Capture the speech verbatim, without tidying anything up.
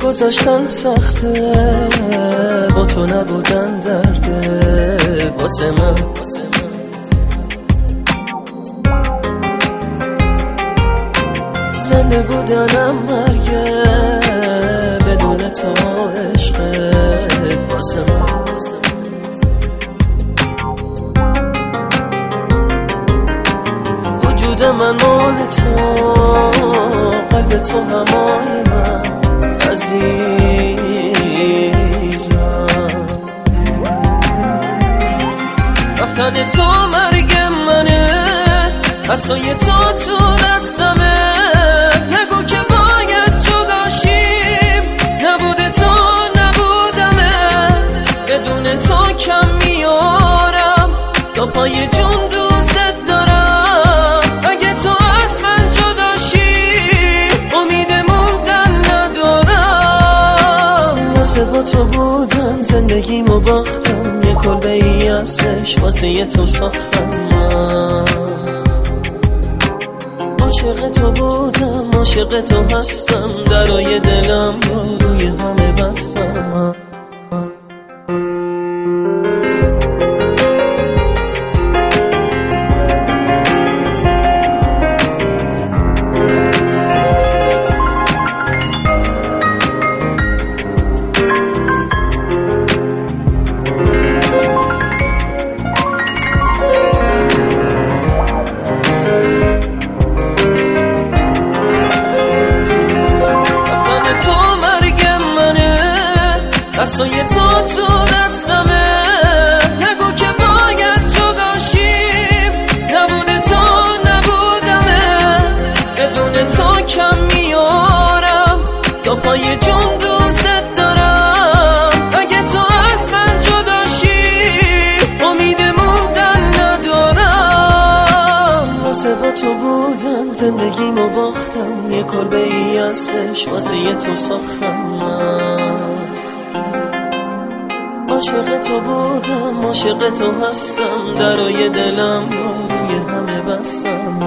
گذاشتن سخته، با تو نبودن درده واسه من. زنده بودنم مرگه، بدون تو عشقت واسه من. وجود من مال تو، قلب تو همال من عزیزم. رفتن تو مرگ منه، عصای تو تو دستمه. نگو که باید جدا شیم، نبوده تو نبودمه. بدون تو کم میارم، تا پای جون دوست دارم. اگه تو از من جدا شی، امید موندن ندارم. واسه با تو بودن زندگیمو باختم، یه کلبه ای ازش واسه یه تو ساختم. من عاشق تو بودم، عاشق تو هستم، درای دلم رو روی همه بستم. عصای تو تو دستمه. نگو که باید جدا شیم، نبوده تو نبودمه. بدون تو کم میارم، تا پای جون دوست دارم. اگه تو از من جدا شی، امید موندن ندارم. واسه با تو بودن زندگیمو باختم، یه کلبه ای ازش واسه یه تو ساختم. عاشق تو بودم، عاشق تو هستم، درای دلم رو روی همه بستم.